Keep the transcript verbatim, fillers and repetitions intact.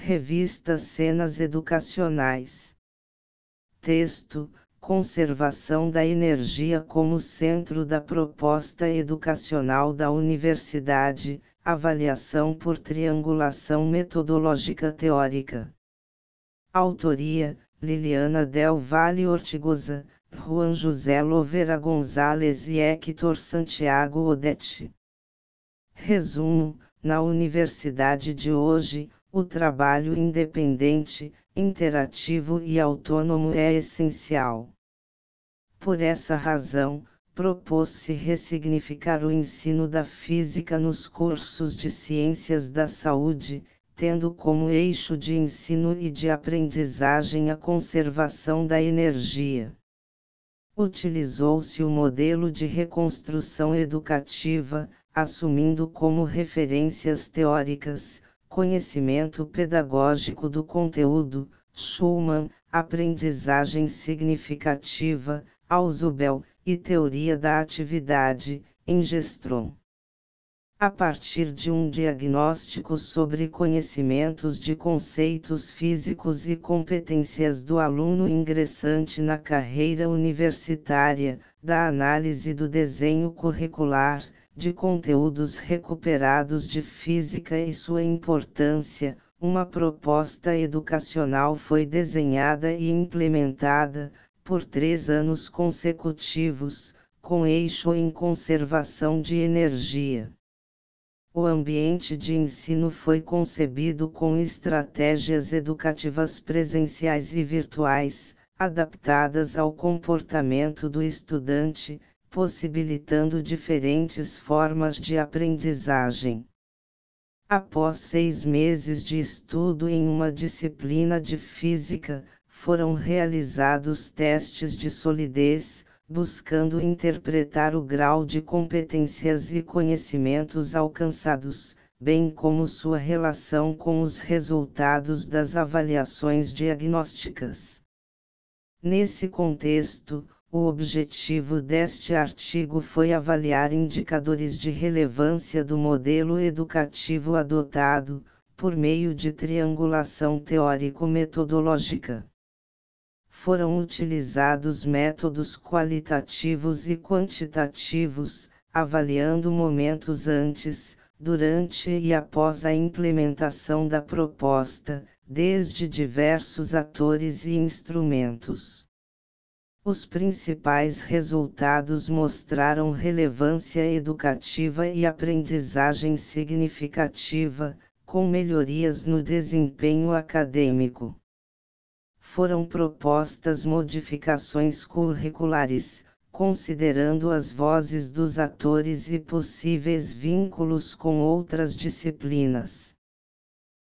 Revista Cenas Educacionais. Texto: Conservação da energia como centro da proposta educacional da universidade, avaliação por triangulação metodológica teórica. Autoria: Liliana Del Valle Ortigoza, Juan José Lovera Gonzalez e Héctor Santiago Odete. Resumo: na universidade de hoje, o trabalho independente, interativo e autônomo é essencial. Por essa razão, propôs-se ressignificar o ensino da física nos cursos de Ciências da Saúde, tendo como eixo de ensino e de aprendizagem a conservação da energia. Utilizou-se o modelo de reconstrução educativa, assumindo como referências teóricas, conhecimento pedagógico do conteúdo, Schulman, aprendizagem significativa, Ausubel, e teoria da atividade, Engstrom. A partir de um diagnóstico sobre conhecimentos de conceitos físicos e competências do aluno ingressante na carreira universitária, da análise do desenho curricular, de conteúdos recuperados de física e sua importância, uma proposta educacional foi desenhada e implementada, por três anos consecutivos, com eixo em conservação de energia. O ambiente de ensino foi concebido com estratégias educativas presenciais e virtuais, adaptadas ao comportamento do estudante, possibilitando diferentes formas de aprendizagem. Após seis meses de estudo em uma disciplina de física, foram realizados testes de solidez, buscando interpretar o grau de competências e conhecimentos alcançados, bem como sua relação com os resultados das avaliações diagnósticas. Nesse contexto, o objetivo deste artigo foi avaliar indicadores de relevância do modelo educativo adotado, por meio de triangulação teórico-metodológica. Foram utilizados métodos qualitativos e quantitativos, avaliando momentos antes, durante e após a implementação da proposta, desde diversos atores e instrumentos. Os principais resultados mostraram relevância educativa e aprendizagem significativa, com melhorias no desempenho acadêmico. Foram propostas modificações curriculares, considerando as vozes dos atores e possíveis vínculos com outras disciplinas.